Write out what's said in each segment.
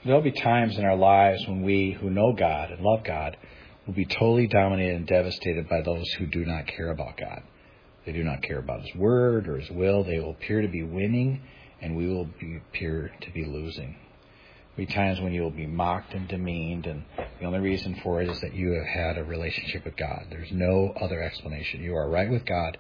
There'll be times in our lives when we who know God and love God will be totally dominated and devastated by those who do not care about God. They do not care about His Word or His will. They will appear to be winning, and we will appear to be losing. There'll be times when you will be mocked and demeaned, and the only reason for it is that you have had a relationship with God. There's no other explanation. You are right with God,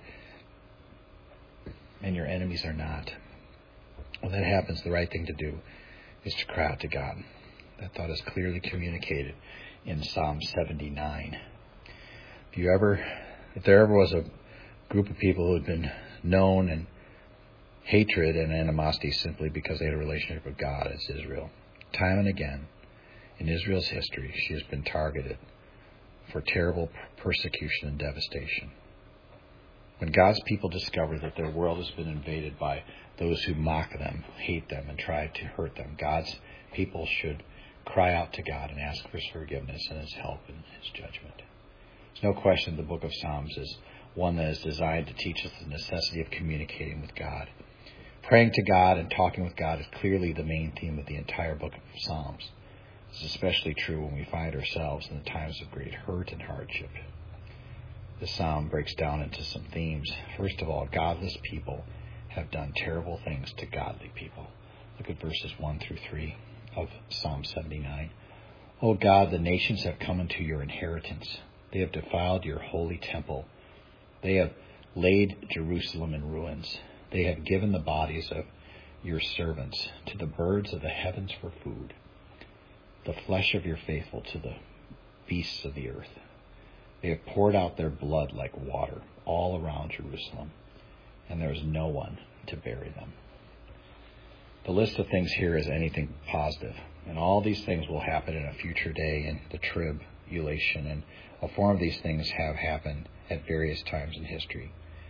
and your enemies are not. When that happens, the right thing to do is to cry out to God. That thought is clearly communicated in Psalm 79. If there ever was a group of people who had been known in hatred and animosity simply because they had a relationship with God, it's Israel. Time and again, in Israel's history, she has been targeted for terrible persecution and devastation. When God's people discover that their world has been invaded by those who mock them, hate them, and try to hurt them, God's people should cry out to God and ask for His forgiveness and His help in His judgment. There's no question the book of Psalms is one that is designed to teach us the necessity of communicating with God. Praying to God and talking with God is clearly the main theme of the entire book of Psalms. This is especially true when we find ourselves in the times of great hurt and hardship. This psalm breaks down into some themes. First of all, godless people have done terrible things to godly people. Look at verses 1 through 3 of Psalm 79. O God, the nations have come into your inheritance. They have defiled your holy temple. They have laid Jerusalem in ruins. They have given the bodies of your servants to the birds of the heavens for food, the flesh of your faithful to the beasts of the earth. They have poured out their blood like water all around Jerusalem, and there is no one to bury them. The list of things here is anything positive, and all these things will happen in a future day in the tribulation, and a form of these things have happened at various times in history.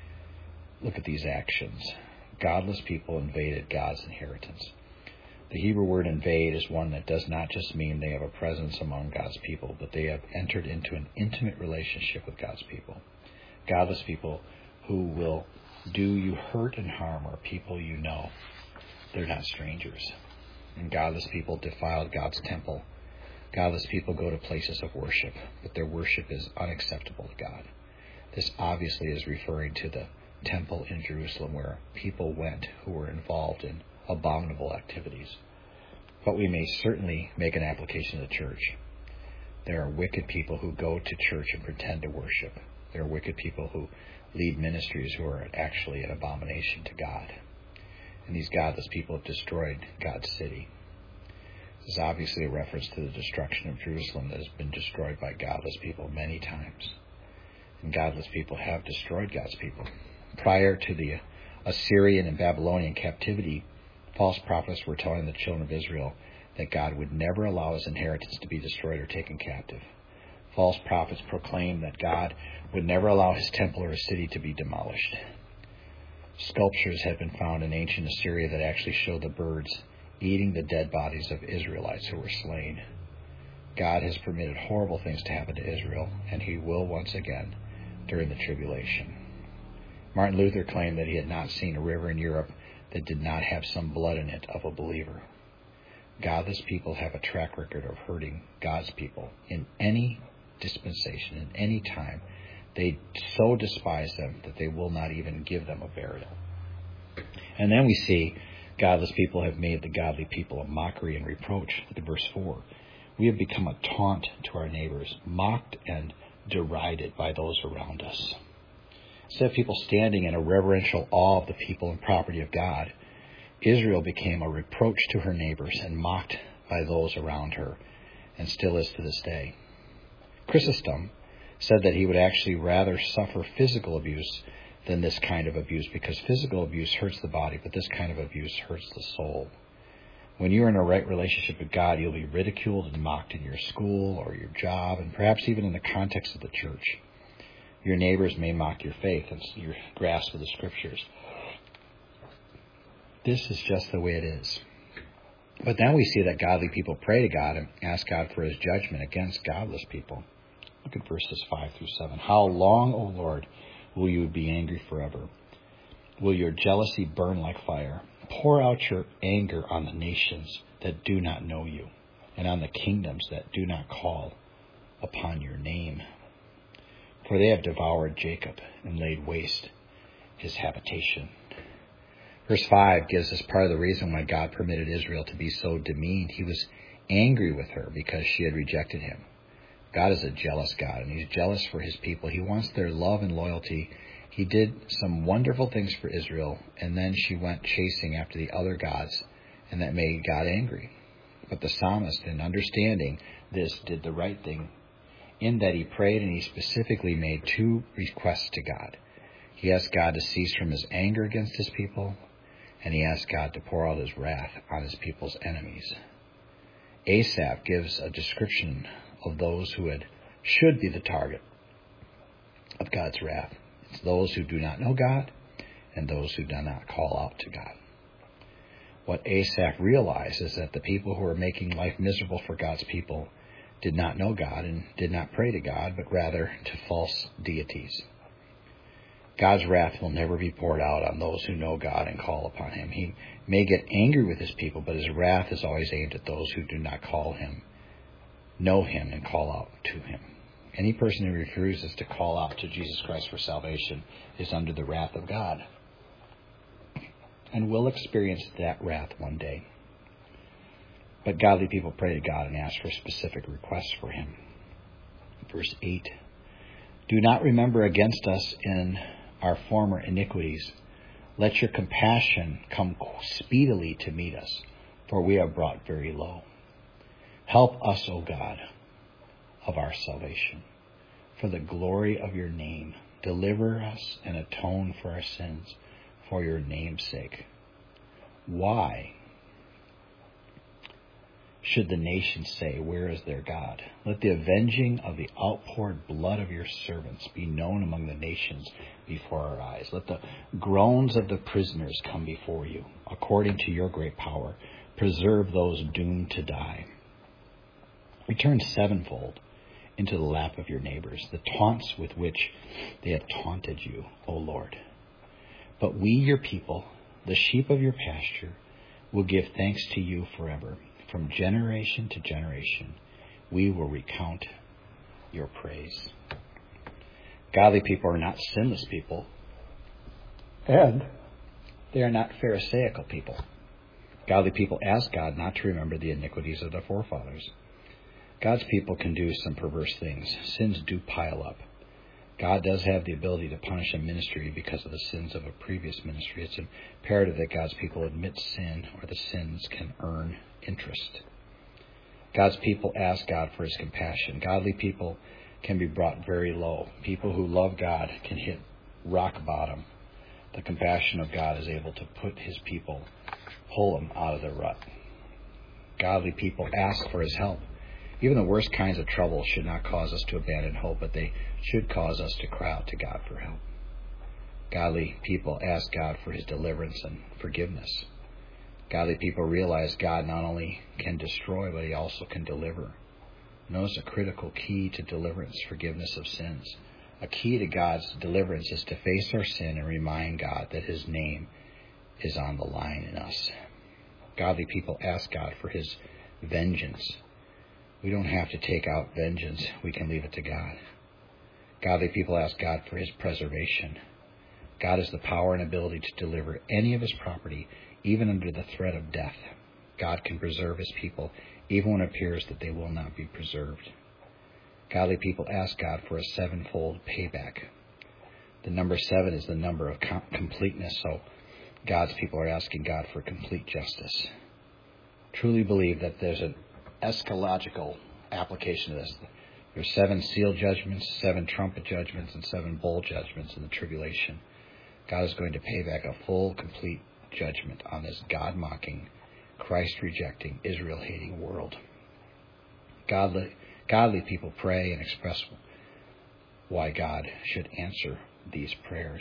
Look at these actions. Godless people invaded God's inheritance. The Hebrew word invade is one that does not just mean they have a presence among God's people, but they have entered into an intimate relationship with God's people. Godless people who will do you hurt and harm are people you know. They're not strangers. And godless people defiled God's temple. Godless people go to places of worship, but their worship is unacceptable to God. This obviously is referring to the temple in Jerusalem where people went who were involved in abominable activities. But we may certainly make an application to the church. There are wicked people who go to church and pretend to worship. There are wicked people who lead ministries who are actually an abomination to God. And these godless people have destroyed God's city. This is obviously a reference to the destruction of Jerusalem that has been destroyed by godless people many times. And godless people have destroyed God's people. Prior to the Assyrian and Babylonian captivity, false prophets were telling the children of Israel that God would never allow His inheritance to be destroyed or taken captive. False prophets proclaimed that God would never allow His temple or His city to be demolished. Sculptures have been found in ancient Assyria that actually show the birds eating the dead bodies of Israelites who were slain. God has permitted horrible things to happen to Israel, and He will once again during the tribulation. Martin Luther claimed that he had not seen a river in Europe that did not have some blood in it of a believer. Godless people have a track record of hurting God's people in any dispensation, in any time. They so despise them that they will not even give them a burial. And then we see godless people have made the godly people a mockery and reproach. Look at verse 4. We have become a taunt to our neighbors, mocked and derided by those around us. Instead of people standing in a reverential awe of the people and property of God, Israel became a reproach to her neighbors and mocked by those around her, and still is to this day. Chrysostom said that he would actually rather suffer physical abuse than this kind of abuse, because physical abuse hurts the body, but this kind of abuse hurts the soul. When you're in a right relationship with God, you'll be ridiculed and mocked in your school or your job, and perhaps even in the context of the church. Your neighbors may mock your faith and your grasp of the Scriptures. This is just the way it is. But now we see that godly people pray to God and ask God for His judgment against godless people. Look at verses 5 through 7. How long, O Lord, will you be angry forever? Will your jealousy burn like fire? Pour out your anger on the nations that do not know you. and on the kingdoms that do not call upon your name. For they have devoured Jacob and laid waste his habitation. Verse 5 gives us part of the reason why God permitted Israel to be so demeaned. He was angry with her because she had rejected him. God is a jealous God, and he's jealous for his people. He wants their love and loyalty. He did some wonderful things for Israel, and then she went chasing after the other gods, and that made God angry. But the psalmist, in understanding this, did the right thing in that he prayed, and he specifically made 2 requests to God. He asked God to cease from his anger against his people, and he asked God to pour out his wrath on his people's enemies. Asaph gives a description of those who should be the target of God's wrath. It's those who do not know God and those who do not call out to God. What Asaph realized is that the people who were making life miserable for God's people did not know God and did not pray to God, but rather to false deities. God's wrath will never be poured out on those who know God and call upon him. He may get angry with his people, but his wrath is always aimed at those who do not know him and call out to him. Any person who refuses to call out to Jesus Christ for salvation is under the wrath of God and will experience that wrath one day. But godly people pray to God and ask for specific requests for him. Verse 8, do not remember against us in our former iniquities. Let your compassion come speedily to meet us, for we are brought very low. Help us, O God, of our salvation. For the glory of your name, deliver us and atone for our sins for your name's sake. Why should the nations say, where is their God? Let the avenging of the outpoured blood of your servants be known among the nations before our eyes. Let the groans of the prisoners come before you. According to your great power, preserve those doomed to die. Return sevenfold into the lap of your neighbors, the taunts with which they have taunted you, O Lord. But we, your people, the sheep of your pasture, will give thanks to you forever. From generation to generation, we will recount your praise. Godly people are not sinless people, and they are not Pharisaical people. Godly people ask God not to remember the iniquities of their forefathers. God's people can do some perverse things. Sins do pile up. God does have the ability to punish a ministry because of the sins of a previous ministry. It's imperative that God's people admit sin, or the sins can earn interest. God's people ask God for his compassion. Godly people can be brought very low. People who love God can hit rock bottom. The compassion of God is able to put his people, pull them out of the rut. Godly people ask for his help. Even the worst kinds of trouble should not cause us to abandon hope, but they should cause us to cry out to God for help. Godly people ask God for his deliverance and forgiveness. Godly people realize God not only can destroy, but he also can deliver. Notice a critical key to deliverance: forgiveness of sins. A key to God's deliverance is to face our sin and remind God that his name is on the line in us. Godly people ask God for his vengeance. We don't have to take out vengeance. We can leave it to God. Godly people ask God for his preservation. God has the power and ability to deliver any of his property, even under the threat of death. God can preserve his people, even when it appears that they will not be preserved. Godly people ask God for a sevenfold payback. The number 7 is the number of completeness, so God's people are asking God for complete justice. Truly believe that there's an eschatological application of this. There's 7 seal judgments, 7 trumpet judgments, and 7 bowl judgments in the tribulation. God is going to pay back a full, complete judgment on this God-mocking, Christ-rejecting, Israel-hating world. Godly people pray and express why God should answer these prayers.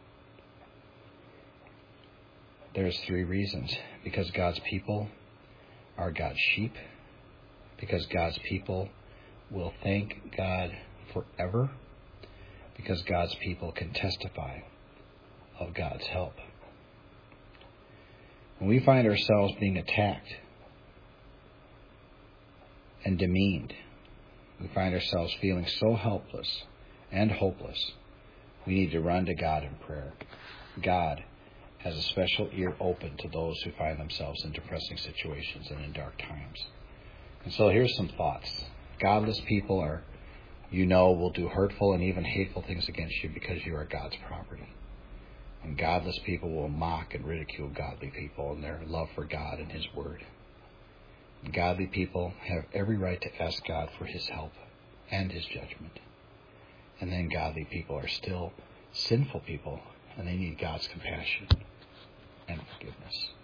There's 3 reasons. Because God's people are God's sheep. Because God's people will thank God forever. Because God's people can testify of God's help. When we find ourselves being attacked and demeaned, we find ourselves feeling so helpless and hopeless, we need to run to God in prayer. God has a special ear open to those who find themselves in depressing situations and in dark times. And so here's some thoughts. Godless people will do hurtful and even hateful things against you because you are God's property. And godless people will mock and ridicule godly people and their love for God and His Word. And godly people have every right to ask God for His help and His judgment. And then godly people are still sinful people, and they need God's compassion and forgiveness.